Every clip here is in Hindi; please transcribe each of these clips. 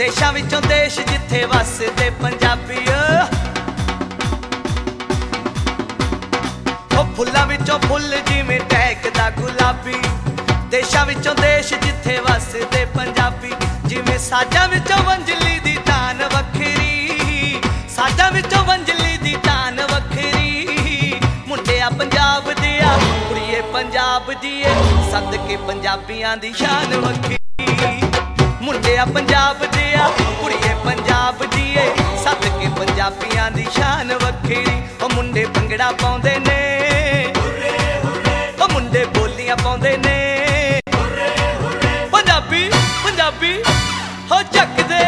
देशां विचों देश जिथे वसदे पंजाबी फुल्लां विचों फुल जिवें टहकदा गुलाबी देशां विचों देश जिथे वसदे पंजाबी जिवें साजां विचों वंजली दी तान वखरी साजां विचों वंजली दी तान वखरी मुंडिया पंजाब दिया कुड़िए पंजाब दिए सदके पंजाबियां दी शान वखरी मुंडिया पंजाब दिया कुड़िए पंजाब दिए सदके पंजाबियां दी शान वखरी ओ मुंडे भंगड़ा पाउंदे ने ओ मुंडे बोलियां पाउंदे ने पंजाबी पंजाबी हो झकदे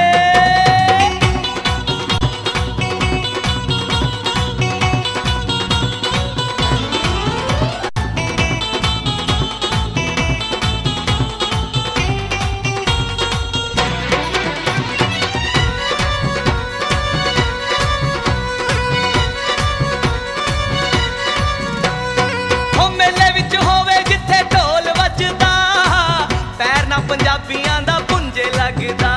पंजाबियां दा पुंजे लगदा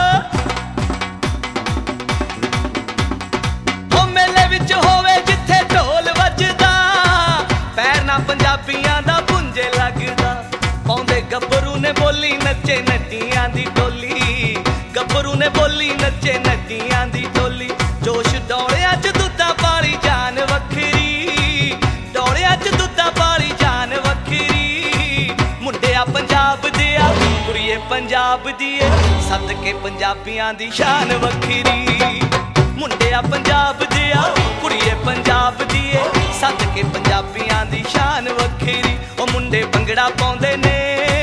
ओ मेले विच होवे जिथे ढोल वजदा पैर ना पंजाबियां दा पुंजे लगदा पाउंदे गब्बरू ने बोली नचे नटियां दी टोली गब्बरू ने बोली नचे नटियां दी टोली जोश दौड़िया च दुद्धा पाली जान वखरी दौड़िया च दुद्धा पाली जान वखरी मुंडिया पंजाब दिया कुड़िए पंजाब दिए सदके पंजाबियां दी शान वखरी मुंडिया पंजाब दिया कुड़िए पंजाब दिए सदके पंजाबियां दी शान वखरी ओ मुंडे भंगड़ा पाउंदे ने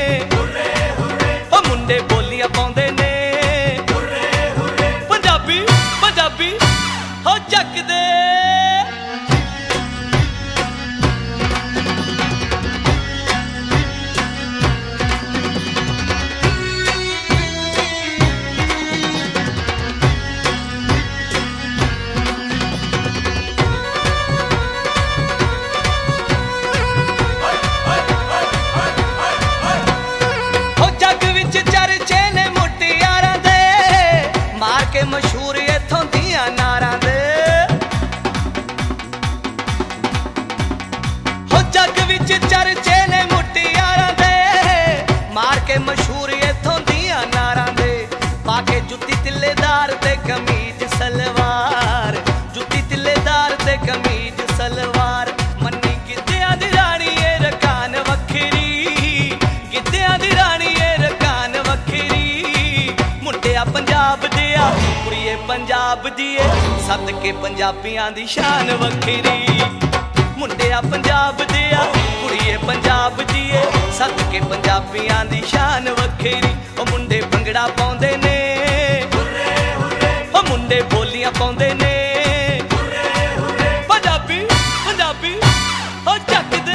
ओ मुंडे बोलियां पाउंदे ने पंजाबी पंजाबी हो झकदे मशहूर इथों दियां नारां दे हो जग विच चर्चे ने मुटियारां दे मार के मशहूर इथों दियां नारां दे पाके जुत्ती तिल्लेदार ते कमीज सलवार जुत्ती तिल्लेदार ते कमीज सलवार मन्नी गिद्धियां दी रानी ए रकान वखरी गिद्धियां दी रानी ए रकान वखरी मुंडिया पंजाब दिया कुड़िए पंजाब दिए सदके पंजाबियां दी शान वखरी मुंडिया पंजाब दिया कुड़िए पंजाब दिए सदके पंजाबियां दी शान वखरी ओ मुंडे भंगड़ा पाउंदे ने ओ मुंडे बोलियां पाउंदे ने पंजाबी पंजाबी हो झकदे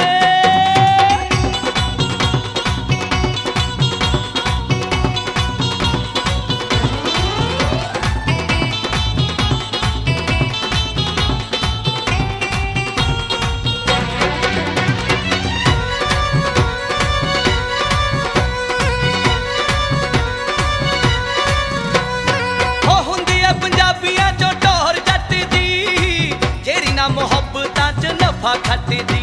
मोहब्बतां च नफा खटदी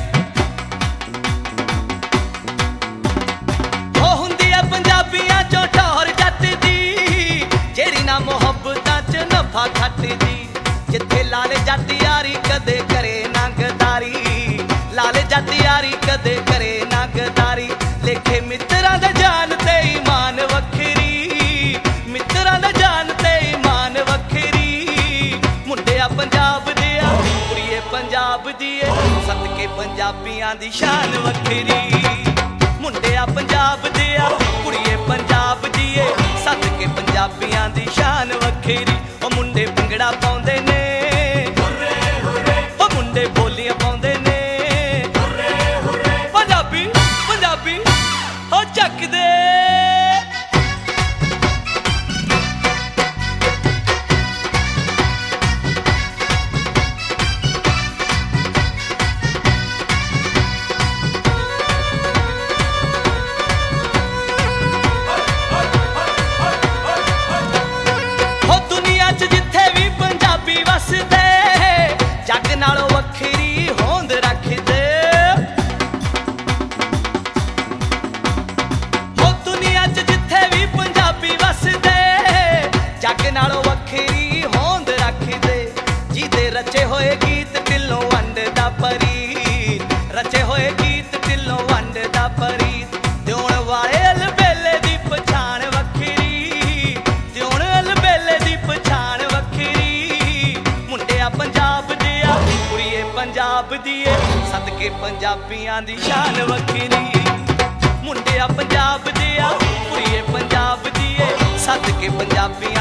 ओ हुंदी ऐ पंजाबियां चों ठौर जट दी जेरी ना मोहब्बतां च नफा खटदी जिथे लाले जट यारी कदे करे ना गदारी लाले जट यारी कदे करे ना गदारी लेखे मित्रां दा जान ते ईमान वखरी मित्रां दा जान ते ईमान वखरी मुंडिया पंजाब पंजाब दिए सदके पंजाबियां दी शान वखरी मुंडिया पंजाब दिया कुड़िए पंजाब दिए सदके पंजाबियां दी शान वखरी ओ मुंडे भंगड़ा पाउंदे ने ओ मुंडे बोलियां पाउंदे ने पंजाबी पंजाबी हो झकदे जग नालों वखरी होंद रखदे जिदे रचे होए गीत दिलों वंडदा परीत रचे होए गीत दिलों वंडदा परीत दिउण वाले अलबेले दी पछाण वखरी दिउण अलबेले दी पछाण वखरी मुंडिया पंजाब दिया कुड़िए पंजाब दिए सदके पंजाबियां दी शान वखरी मुंडिया पंजाब दिया कुड़िए पंजाब दिए सदके पंजाबी